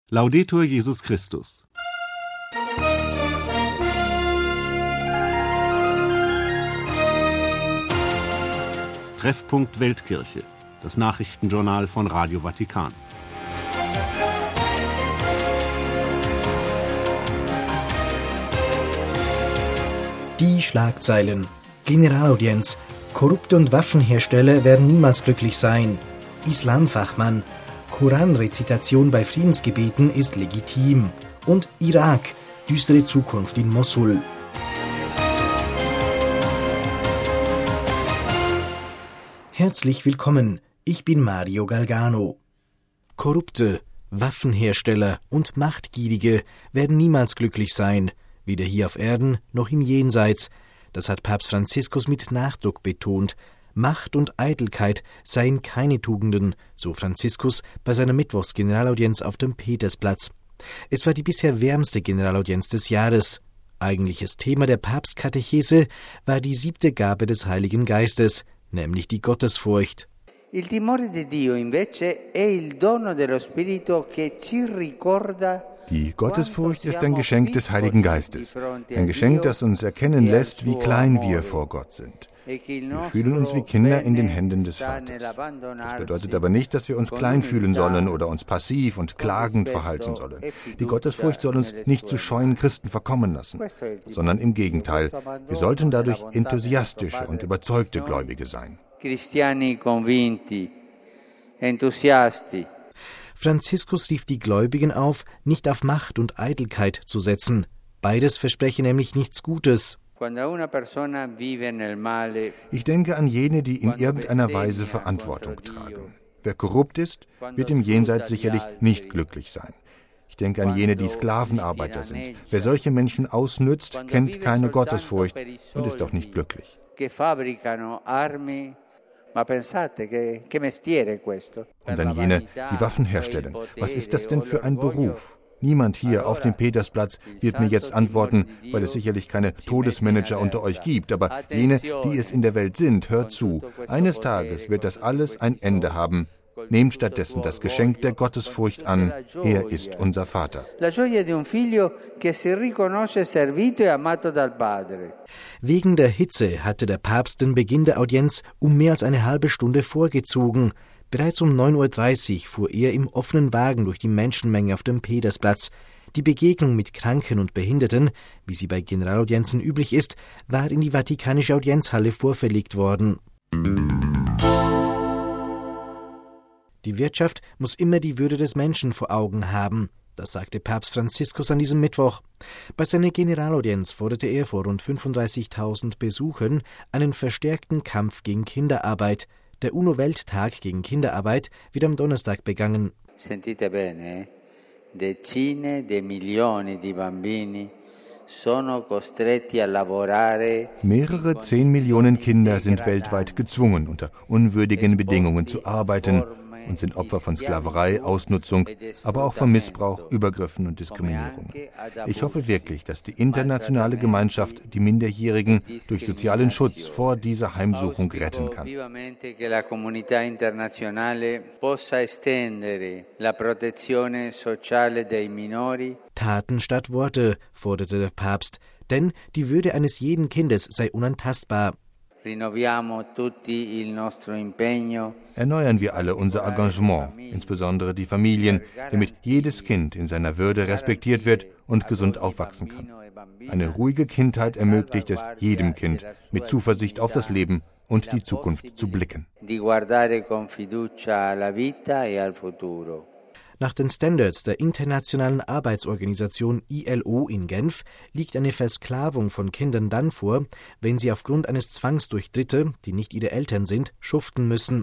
Laudetur Jesus Christus. Treffpunkt Weltkirche, das Nachrichtenjournal von Radio Vatikan. Die Schlagzeilen. Generalaudienz. Korrupte und Waffenhersteller werden niemals glücklich sein. Islamfachmann. Koranrezitation bei Friedensgebeten ist legitim. Und Irak. Düstere Zukunft in Mossul. Herzlich willkommen. Ich bin Mario Galgano. Korrupte, Waffenhersteller und Machtgierige werden niemals glücklich sein. Weder hier auf Erden noch im Jenseits. Das hat Papst Franziskus mit Nachdruck betont. Macht und Eitelkeit seien keine Tugenden, so Franziskus bei seiner Mittwochsgeneralaudienz auf dem Petersplatz. Es war die bisher wärmste Generalaudienz des Jahres. Eigentliches Thema der Papstkatechese war die 7. Gabe des Heiligen Geistes, nämlich die Gottesfurcht. Il timore di Dio invece è il dono dello Spirito che ci ricorda. Die Gottesfurcht ist ein Geschenk des Heiligen Geistes, ein Geschenk, das uns erkennen lässt, wie klein wir vor Gott sind. Wir fühlen uns wie Kinder in den Händen des Vaters. Das bedeutet aber nicht, dass wir uns klein fühlen sollen oder uns passiv und klagend verhalten sollen. Die Gottesfurcht soll uns nicht zu scheuen Christen verkommen lassen, sondern im Gegenteil, wir sollten dadurch enthusiastische und überzeugte Gläubige sein. Cristiani convinti, entusiasti. Franziskus rief die Gläubigen auf, nicht auf Macht und Eitelkeit zu setzen. Beides verspreche nämlich nichts Gutes. Ich denke an jene, die in irgendeiner Weise Verantwortung tragen. Wer korrupt ist, wird im Jenseits sicherlich nicht glücklich sein. Ich denke an jene, die Sklavenarbeiter sind. Wer solche Menschen ausnützt, kennt keine Gottesfurcht und ist auch nicht glücklich. Und an jene, die Waffen herstellen. Was ist das denn für ein Beruf? Niemand hier auf dem Petersplatz wird mir jetzt antworten, weil es sicherlich keine Todesmanager unter euch gibt. Aber jene, die es in der Welt sind, hört zu. Eines Tages wird das alles ein Ende haben. Nehmt stattdessen das Geschenk der Gottesfurcht an. Er ist unser Vater. Wegen der Hitze hatte der Papst den Beginn der Audienz um mehr als eine halbe Stunde vorgezogen. Bereits um 9:30 Uhr fuhr er im offenen Wagen durch die Menschenmenge auf dem Petersplatz. Die Begegnung mit Kranken und Behinderten, wie sie bei Generalaudienzen üblich ist, war in die Vatikanische Audienzhalle vorverlegt worden. Die Wirtschaft muss immer die Würde des Menschen vor Augen haben. Das sagte Papst Franziskus an diesem Mittwoch. Bei seiner Generalaudienz forderte er vor rund 35.000 Besuchern einen verstärkten Kampf gegen Kinderarbeit. Der UNO-Welttag gegen Kinderarbeit wird am Donnerstag begangen. Sentite bene, decine di milioni di bambini sono costretti a lavorare. Mehrere 10 Millionen Kinder sind weltweit gezwungen, unter unwürdigen Bedingungen zu arbeiten und sind Opfer von Sklaverei, Ausnutzung, aber auch von Missbrauch, Übergriffen und Diskriminierung. Ich hoffe wirklich, dass die internationale Gemeinschaft die Minderjährigen durch sozialen Schutz vor dieser Heimsuchung retten kann. Taten statt Worte, forderte der Papst, denn die Würde eines jeden Kindes sei unantastbar. Erneuern wir alle unser Engagement, insbesondere die Familien, damit jedes Kind in seiner Würde respektiert wird und gesund aufwachsen kann. Eine ruhige Kindheit ermöglicht es jedem Kind, mit Zuversicht auf das Leben und die Zukunft zu blicken. Nach den Standards der Internationalen Arbeitsorganisation ILO in Genf liegt eine Versklavung von Kindern dann vor, wenn sie aufgrund eines Zwangs durch Dritte, die nicht ihre Eltern sind, schuften müssen.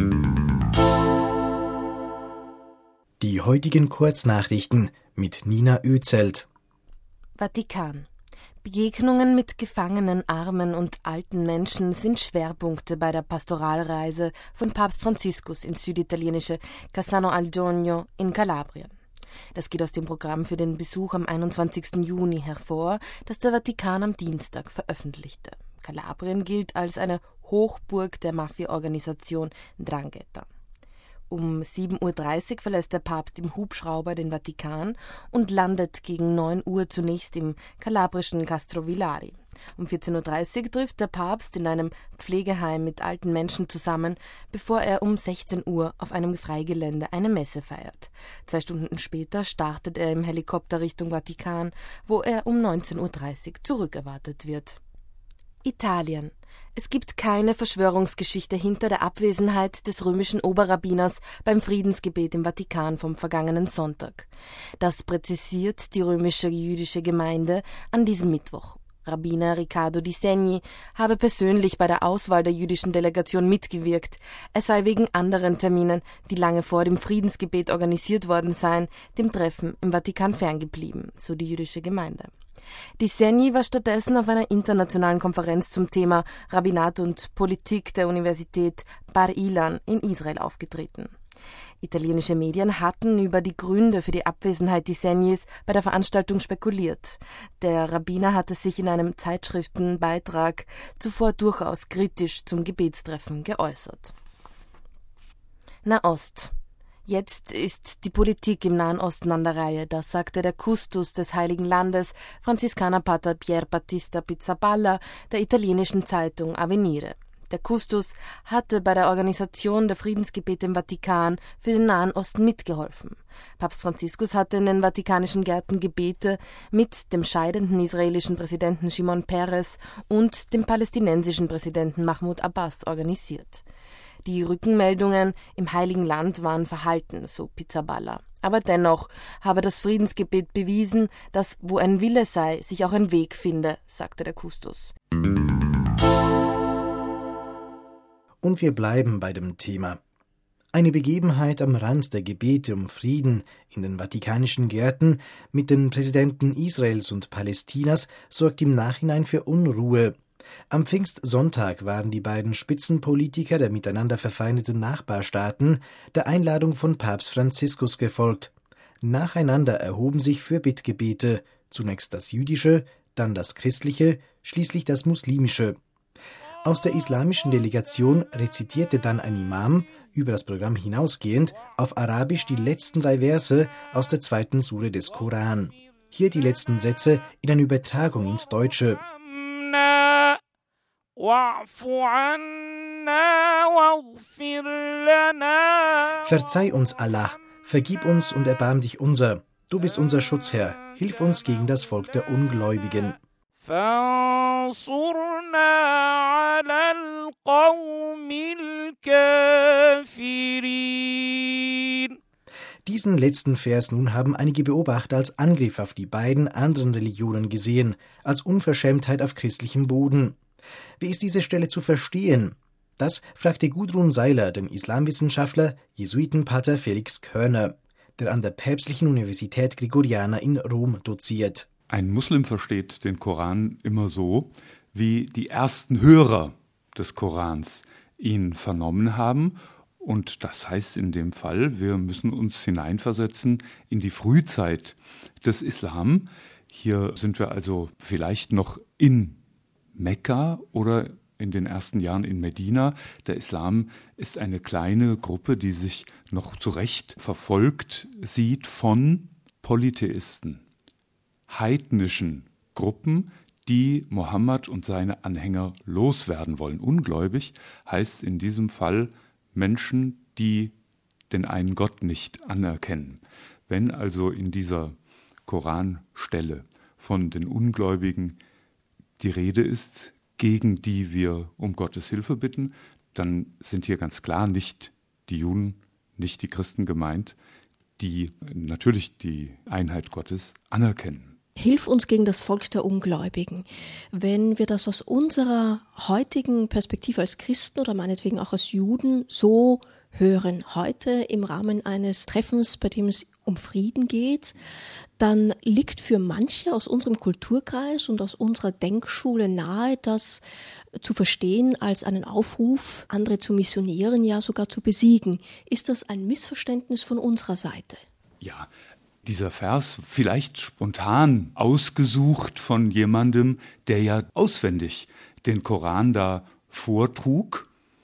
Die heutigen Kurznachrichten mit Nina Oezelt. Vatikan. Begegnungen mit gefangenen, armen und alten Menschen sind Schwerpunkte bei der Pastoralreise von Papst Franziskus ins süditalienische Cassano al Giugno in Kalabrien. Das geht aus dem Programm für den Besuch am 21. Juni hervor, das der Vatikan am Dienstag veröffentlichte. Kalabrien gilt als eine Hochburg der Mafia-Organisation 'Ndrangheta. Um 7.30 Uhr verlässt der Papst im Hubschrauber den Vatikan und landet gegen 9 Uhr zunächst im kalabrischen Castrovillari. Um 14.30 Uhr trifft der Papst in einem Pflegeheim mit alten Menschen zusammen, bevor er um 16 Uhr auf einem Freigelände eine Messe feiert. 2 Stunden später startet er im Helikopter Richtung Vatikan, wo er um 19.30 Uhr zurückerwartet wird. Italien. Es gibt keine Verschwörungsgeschichte hinter der Abwesenheit des römischen Oberrabbiners beim Friedensgebet im Vatikan vom vergangenen Sonntag. Das präzisiert die römische jüdische Gemeinde an diesem Mittwoch. Rabbiner Riccardo Di Segni habe persönlich bei der Auswahl der jüdischen Delegation mitgewirkt. Er sei wegen anderen Terminen, die lange vor dem Friedensgebet organisiert worden seien, dem Treffen im Vatikan ferngeblieben, so die jüdische Gemeinde. Di Segni war stattdessen auf einer internationalen Konferenz zum Thema Rabbinat und Politik der Universität Bar Ilan in Israel aufgetreten. Italienische Medien hatten über die Gründe für die Abwesenheit Di Segnis bei der Veranstaltung spekuliert. Der Rabbiner hatte sich in einem Zeitschriftenbeitrag zuvor durchaus kritisch zum Gebetstreffen geäußert. Nahost. Jetzt ist die Politik im Nahen Osten an der Reihe, das sagte der Kustos des Heiligen Landes, Franziskanerpater Pier Battista Pizzaballa, der italienischen Zeitung Avvenire. Der Kustos hatte bei der Organisation der Friedensgebete im Vatikan für den Nahen Osten mitgeholfen. Papst Franziskus hatte in den vatikanischen Gärten Gebete mit dem scheidenden israelischen Präsidenten Shimon Peres und dem palästinensischen Präsidenten Mahmoud Abbas organisiert. Die Rückmeldungen im Heiligen Land waren verhalten, so Pizzaballa. Aber dennoch habe das Friedensgebet bewiesen, dass wo ein Wille sei, sich auch ein Weg finde, sagte der Kustos. Und wir bleiben bei dem Thema. Eine Begebenheit am Rand der Gebete um Frieden in den vatikanischen Gärten mit den Präsidenten Israels und Palästinas sorgt im Nachhinein für Unruhe. Am Pfingstsonntag waren die beiden Spitzenpolitiker der miteinander verfeindeten Nachbarstaaten der Einladung von Papst Franziskus gefolgt. Nacheinander erhoben sich Fürbittgebete, zunächst das jüdische, dann das christliche, schließlich das muslimische. Aus der islamischen Delegation rezitierte dann ein Imam, über das Programm hinausgehend, auf Arabisch die letzten 3 Verse aus der 2. Sure des Koran. Hier die letzten Sätze in einer Übertragung ins Deutsche. Verzeih uns, Allah, vergib uns und erbarm dich unser. Du bist unser Schutzherr, hilf uns gegen das Volk der Ungläubigen. Diesen letzten Vers nun haben einige Beobachter als Angriff auf die beiden anderen Religionen gesehen, als Unverschämtheit auf christlichem Boden. Wie ist diese Stelle zu verstehen? Das fragte Gudrun Seiler den Islamwissenschaftler Jesuitenpater Felix Körner, der an der Päpstlichen Universität Gregoriana in Rom doziert. Ein Muslim versteht den Koran immer so, wie die ersten Hörer des Korans ihn vernommen haben. Und das heißt in dem Fall, wir müssen uns hineinversetzen in die Frühzeit des Islam. Hier sind wir also vielleicht noch in Mekka oder in den ersten Jahren in Medina. Der Islam ist eine kleine Gruppe, die sich noch zu Recht verfolgt sieht von Polytheisten, heidnischen Gruppen, die Mohammed und seine Anhänger loswerden wollen. Ungläubig heißt in diesem Fall Menschen, die den einen Gott nicht anerkennen. Wenn also in dieser Koranstelle von den Ungläubigen die Rede ist, gegen die wir um Gottes Hilfe bitten, dann sind hier ganz klar nicht die Juden, nicht die Christen gemeint, die natürlich die Einheit Gottes anerkennen. Hilf uns gegen das Volk der Ungläubigen. Wenn wir das aus unserer heutigen Perspektive als Christen oder meinetwegen auch als Juden so hören, heute im Rahmen eines Treffens, bei dem es um Frieden geht, dann liegt für manche aus unserem Kulturkreis und aus unserer Denkschule nahe, das zu verstehen als einen Aufruf, andere zu missionieren, ja sogar zu besiegen. Ist das ein Missverständnis von unserer Seite? Ja, dieser Vers vielleicht spontan ausgesucht von jemandem, der ja auswendig den Koran da vortrug.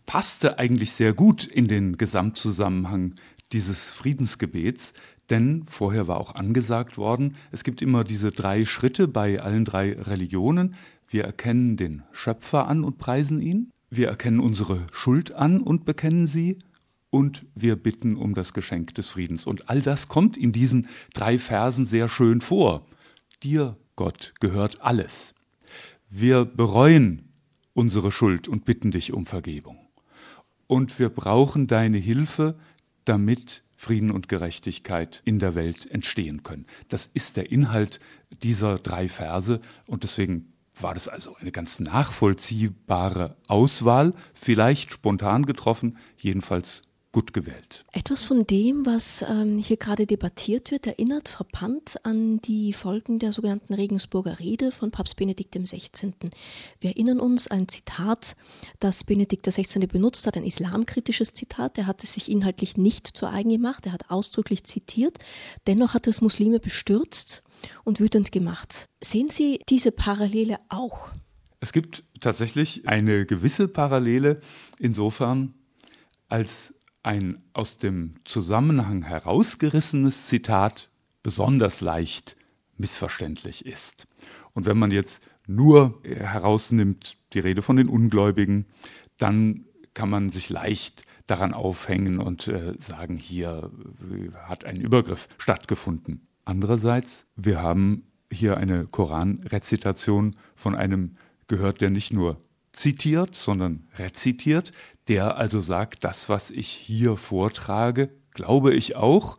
passte eigentlich sehr gut in den Gesamtzusammenhang dieses Friedensgebets, denn vorher war auch angesagt worden, es gibt immer diese 3 Schritte bei allen 3 Religionen. Wir erkennen den Schöpfer an und preisen ihn, wir erkennen unsere Schuld an und bekennen sie und wir bitten um das Geschenk des Friedens. Und all das kommt in diesen 3 Versen sehr schön vor. Dir, Gott, gehört alles. Wir bereuen unsere Schuld und bitten dich um Vergebung. Und wir brauchen deine Hilfe, damit Frieden und Gerechtigkeit in der Welt entstehen können. Das ist der Inhalt dieser 3 Verse und deswegen war das also eine ganz nachvollziehbare Auswahl, vielleicht spontan getroffen, jedenfalls gut gewählt. Etwas von dem, was hier gerade debattiert wird, erinnert frappant an die Folgen der sogenannten Regensburger Rede von Papst Benedikt XVI. Wir erinnern uns ein Zitat, das Benedikt XVI. Benutzt hat, ein islamkritisches Zitat. Er hat es sich inhaltlich nicht zu eigen gemacht, er hat ausdrücklich zitiert. Dennoch hat es Muslime bestürzt und wütend gemacht. Sehen Sie diese Parallele auch? Es gibt tatsächlich eine gewisse Parallele insofern, als ein aus dem Zusammenhang herausgerissenes Zitat besonders leicht missverständlich ist. Und wenn man jetzt nur herausnimmt die Rede von den Ungläubigen, dann kann man sich leicht daran aufhängen und sagen, hier hat ein Übergriff stattgefunden. Andererseits, wir haben hier eine Koranrezitation von einem gehört, der nicht nur zitiert, sondern rezitiert, der also sagt, das, was ich hier vortrage, glaube ich auch.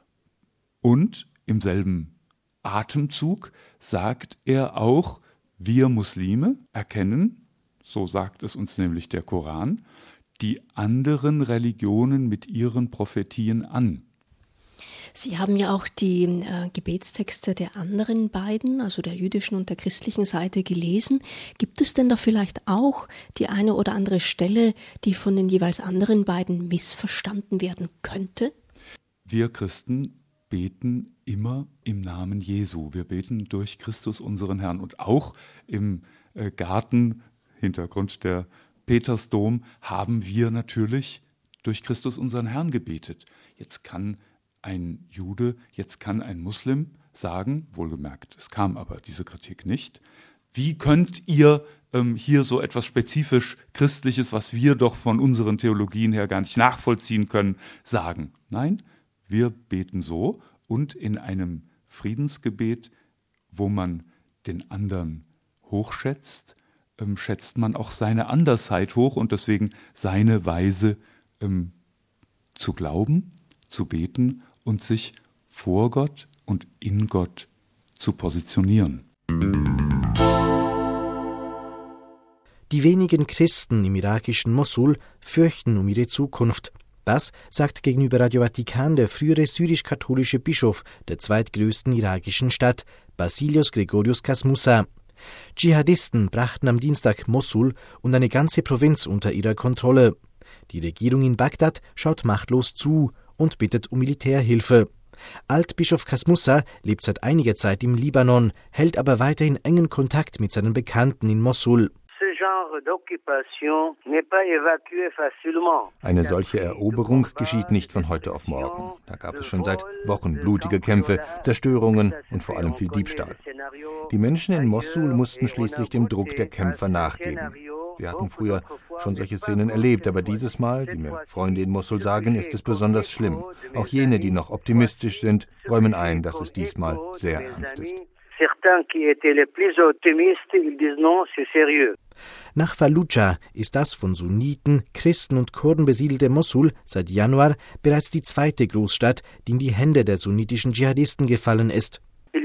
Und im selben Atemzug sagt er auch, wir Muslime erkennen, so sagt es uns nämlich der Koran, die anderen Religionen mit ihren Prophetien an. Sie haben ja auch die Gebetstexte der anderen beiden, also der jüdischen und der christlichen Seite, gelesen. Gibt es denn da vielleicht auch die eine oder andere Stelle, die von den jeweils anderen beiden missverstanden werden könnte? Wir Christen beten immer im Namen Jesu. Wir beten durch Christus unseren Herrn. Und auch im Garten, Hintergrund der Petersdom, haben wir natürlich durch Christus unseren Herrn gebetet. Jetzt kann ein Jude, jetzt kann ein Muslim sagen, wohlgemerkt, es kam aber diese Kritik nicht, wie könnt ihr hier so etwas spezifisch Christliches, was wir doch von unseren Theologien her gar nicht nachvollziehen können, sagen? Nein, wir beten so und in einem Friedensgebet, wo man den anderen hochschätzt, schätzt man auch seine Andersheit hoch und deswegen seine Weise zu glauben, zu beten und sich vor Gott und in Gott zu positionieren. Die wenigen Christen im irakischen Mossul fürchten um ihre Zukunft. Das sagt gegenüber Radio Vatikan der frühere syrisch-katholische Bischof der zweitgrößten irakischen Stadt, Basilios Gregorios Kasmusa. Dschihadisten brachten am Dienstag Mossul und eine ganze Provinz unter ihrer Kontrolle. Die Regierung in Bagdad schaut machtlos zu und bittet um Militärhilfe. Altbischof Kasmusa lebt seit einiger Zeit im Libanon, hält aber weiterhin engen Kontakt mit seinen Bekannten in Mossul. Eine solche Eroberung geschieht nicht von heute auf morgen. Da gab es schon seit Wochen blutige Kämpfe, Zerstörungen und vor allem viel Diebstahl. Die Menschen in Mossul mussten schließlich dem Druck der Kämpfer nachgeben. Wir hatten früher schon solche Szenen erlebt, aber dieses Mal, wie mir Freunde in Mossul sagen, ist es besonders schlimm. Auch jene, die noch optimistisch sind, räumen ein, dass es diesmal sehr ernst ist. Nach Fallujah ist das von Sunniten, Christen und Kurden besiedelte Mossul seit Januar bereits die zweite Großstadt, die in die Hände der sunnitischen Dschihadisten gefallen ist.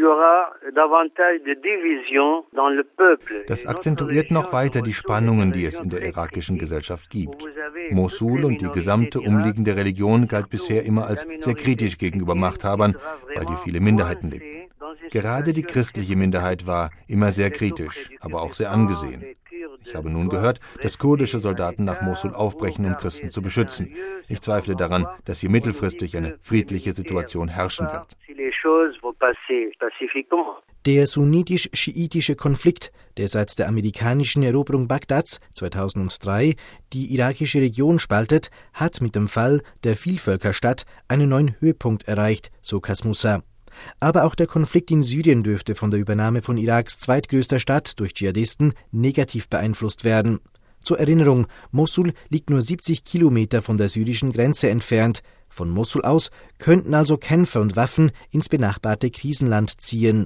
Das akzentuiert noch weiter die Spannungen, die es in der irakischen Gesellschaft gibt. Mosul und die gesamte umliegende Religion galt bisher immer als sehr kritisch gegenüber Machthabern, weil hier viele Minderheiten lebten. Gerade die christliche Minderheit war immer sehr kritisch, aber auch sehr angesehen. Ich habe nun gehört, dass kurdische Soldaten nach Mosul aufbrechen, um Christen zu beschützen. Ich zweifle daran, dass hier mittelfristig eine friedliche Situation herrschen wird. Der sunnitisch-schiitische Konflikt, der seit der amerikanischen Eroberung Bagdads 2003 die irakische Region spaltet, hat mit dem Fall der Vielvölkerstadt einen neuen Höhepunkt erreicht, so Kasmussa. Aber auch der Konflikt in Syrien dürfte von der Übernahme von Iraks zweitgrößter Stadt durch Dschihadisten negativ beeinflusst werden. Zur Erinnerung, Mossul liegt nur 70 Kilometer von der syrischen Grenze entfernt. Von Mossul aus könnten also Kämpfer und Waffen ins benachbarte Krisenland ziehen.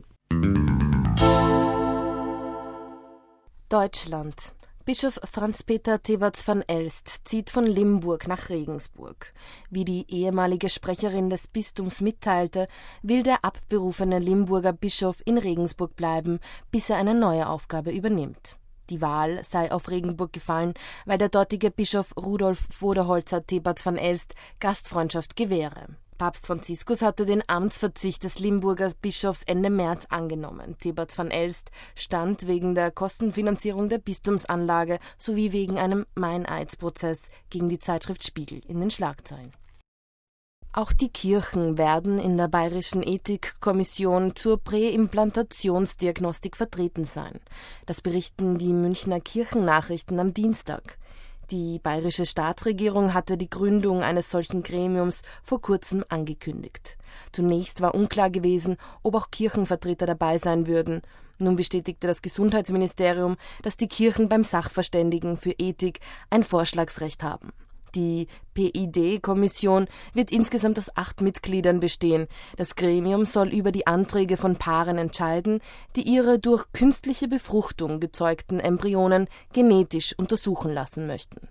Deutschland. Bischof Franz-Peter Theberts van Elst zieht von Limburg nach Regensburg. Wie die ehemalige Sprecherin des Bistums mitteilte, will der abberufene Limburger Bischof in Regensburg bleiben, bis er eine neue Aufgabe übernimmt. Die Wahl sei auf Regensburg gefallen, weil der dortige Bischof Rudolf Voderholzer Theberts van Elst Gastfreundschaft gewähre. Papst Franziskus hatte den Amtsverzicht des Limburger Bischofs Ende März angenommen. Theberts van Elst stand wegen der Kostenfinanzierung der Bistumsanlage sowie wegen einem Meineidsprozess gegen die Zeitschrift Spiegel in den Schlagzeilen. Auch die Kirchen werden in der Bayerischen Ethikkommission zur Präimplantationsdiagnostik vertreten sein. Das berichten die Münchner Kirchennachrichten am Dienstag. Die bayerische Staatsregierung hatte die Gründung eines solchen Gremiums vor kurzem angekündigt. Zunächst war unklar gewesen, ob auch Kirchenvertreter dabei sein würden. Nun bestätigte das Gesundheitsministerium, dass die Kirchen beim Sachverständigen für Ethik ein Vorschlagsrecht haben. Die PID-Kommission wird insgesamt aus 8 Mitgliedern bestehen. Das Gremium soll über die Anträge von Paaren entscheiden, die ihre durch künstliche Befruchtung gezeugten Embryonen genetisch untersuchen lassen möchten.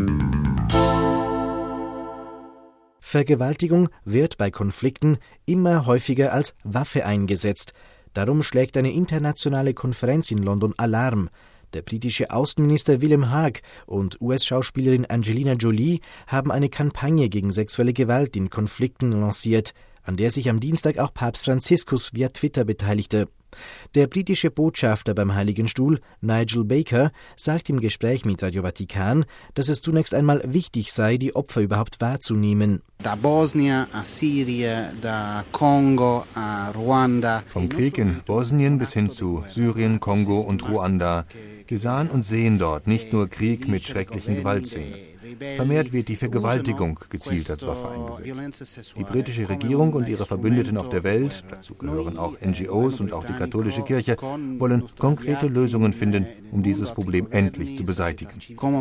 Vergewaltigung wird bei Konflikten immer häufiger als Waffe eingesetzt. Darum schlägt eine internationale Konferenz in London Alarm. Der britische Außenminister William Hague und US-Schauspielerin Angelina Jolie haben eine Kampagne gegen sexuelle Gewalt in Konflikten lanciert, an der sich am Dienstag auch Papst Franziskus via Twitter beteiligte. Der britische Botschafter beim Heiligen Stuhl, Nigel Baker, sagt im Gespräch mit Radio Vatikan, dass es zunächst einmal wichtig sei, die Opfer überhaupt wahrzunehmen. Da Bosnien, a Syrien, da Kongo, a Ruanda. Vom Krieg in Bosnien bis hin zu Syrien, Kongo und Ruanda. Wir sahen und sehen dort nicht nur Krieg mit schrecklichen Gewaltszenen. Vermehrt wird die Vergewaltigung gezielt als Waffe eingesetzt. Die britische Regierung und ihre Verbündeten auf der Welt, dazu gehören auch NGOs und auch die katholische Kirche, wollen konkrete Lösungen finden, um dieses Problem endlich zu beseitigen.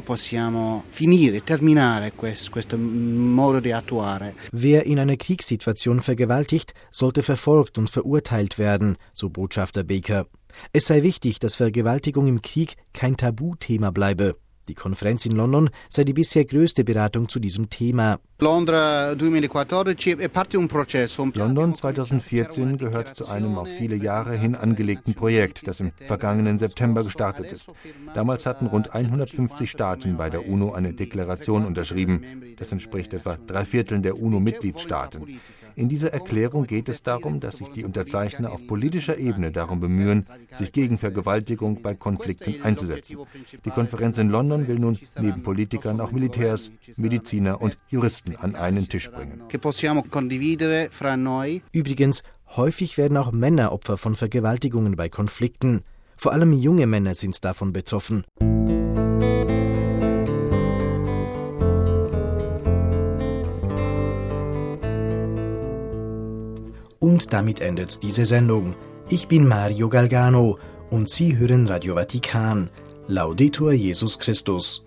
Wer in einer Kriegssituation vergewaltigt, sollte verfolgt und verurteilt werden, so Botschafter Baker. Es sei wichtig, dass Vergewaltigung im Krieg kein Tabuthema bleibe. Die Konferenz in London sei die bisher größte Beratung zu diesem Thema. London 2014 gehört zu einem auf viele Jahre hin angelegten Projekt, das im vergangenen September gestartet ist. Damals hatten rund 150 Staaten bei der UNO eine Deklaration unterschrieben. Das entspricht etwa 3/4 der UNO-Mitgliedstaaten. In dieser Erklärung geht es darum, dass sich die Unterzeichner auf politischer Ebene darum bemühen, sich gegen Vergewaltigung bei Konflikten einzusetzen. Die Konferenz in London will nun neben Politikern auch Militärs, Mediziner und Juristen an einen Tisch bringen. Übrigens, häufig werden auch Männer Opfer von Vergewaltigungen bei Konflikten. Vor allem junge Männer sind davon betroffen. Und damit endet diese Sendung. Ich bin Mario Galgano und Sie hören Radio Vatikan. Laudetur Jesus Christus.